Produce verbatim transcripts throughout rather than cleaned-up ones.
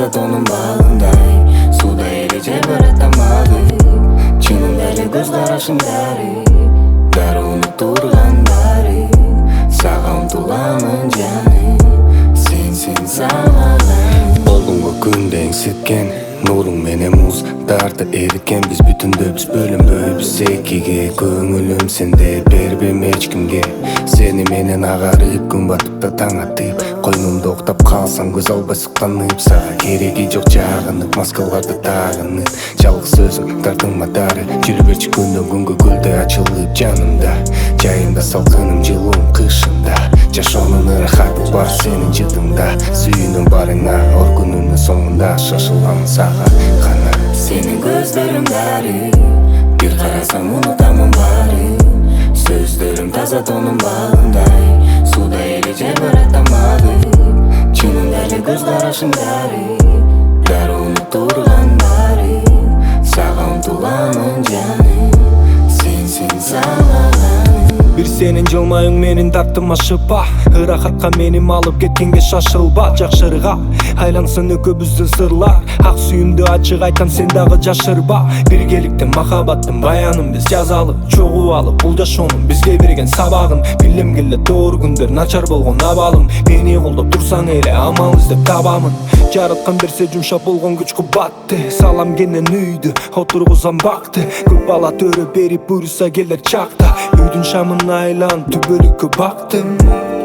таза тонун багындай, суда эреже баратамады. Чынында эле көз карашың баары, дароо унутурган баары. Сага умтуламын жаным, сенсиң сагаган. Болгонго күндө эңсеткен, нуруң менен муздарды эриткен. Биз бүтүндөбүз, бөлүнбөйбүз экиге. Көңүлүм сенде, бербейм эч кимге. Сени менен агарып, күн батып да таң атып, койнумда уктап калсаң көз албай суктанып. Сага кереги жок жагынып, маскаларды тагынып, жалгыз өзүң тартыңма дары. Жүрө берчи күндөн күнгө гүлдөй ачылып жанымда. Жайымда салкыным, жылуум кышымда. Жашоонун ырахаты бар сенин жытыңда. Сүйүүнүң барыңа, ор күнүнүн соңунда шашылам сага гана. Сенин көздөрүң баары, бир карасаң унутамын баары. Сөздөрүң таза тонун багындай, суда эреже баратамады. Чынында эле көз карашың баары, дароо унутурган баары. Сага умтуламын жаным, сенсиң сагаган. Бир сенин жылмаюң менин дартыма шыпа, ырахатка мени алып кеткенге шашылба. Жакшырга айлансын экөөбүздүн сырлар, ак сүйүмдү ачык айтам, сен дагы жашырба. Биргеликтин махабаттын баянын биз жазалы, чогуу алып бул жашоонун бизге берген сабагын. Билем келе доор күндөр, начар болгон абалым. Мени колдоп турсаң эле амал издеп табамын. Жараткан берсе жумшап болгон күч кубатты, салам кенен үйдү, отургузам бакты. Көп бала төрө берип буйруса келер чакта, үйдүн шамын айланып түбөлүккө бактым.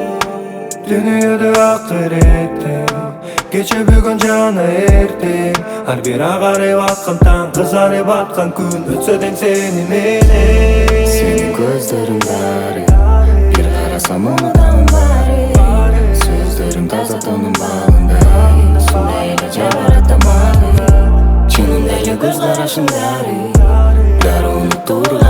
Дүнүйөдө акыреттим, кече бүгүн жана эртең. Ар бир агарып аткан таң, кызарып аткан күн өтсө тең сени менен. Сенин көздөрүң баары, бир карасам унутамын баары. Сөздөрүң таза тонун багындай, суда эреже баратамады. Чынында эле көз карашың баары, дароо унутурган